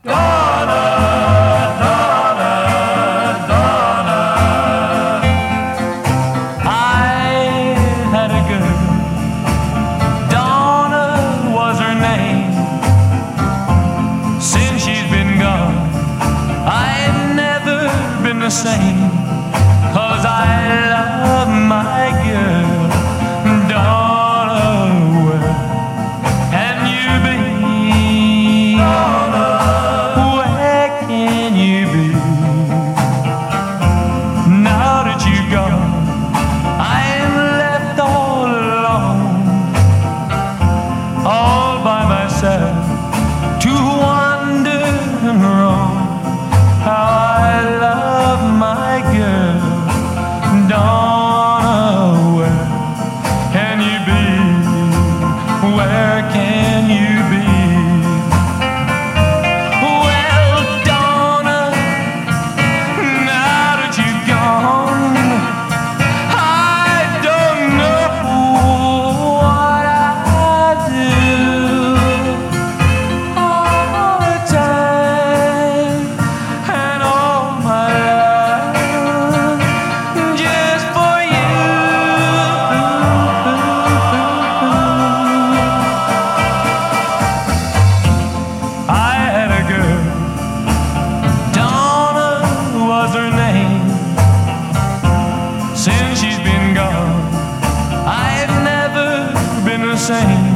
Donna, Donna, Donna. I had a girl, Donna was her name. Since she's been gone, I've never been the same. 'Cause I love my girl, Donna. Where can you be? Donna, where can you be? Now that you're gone, I'm left all alone, all by myself, to wander and roam. How I love my girl, Donna. Where can you be? Where can you be? Well, Donna, now that you're gone, I don't know what I'd do all the time and all my life just for you. I had a girl, Donna was her name. Since she's been gone, I've never been the same.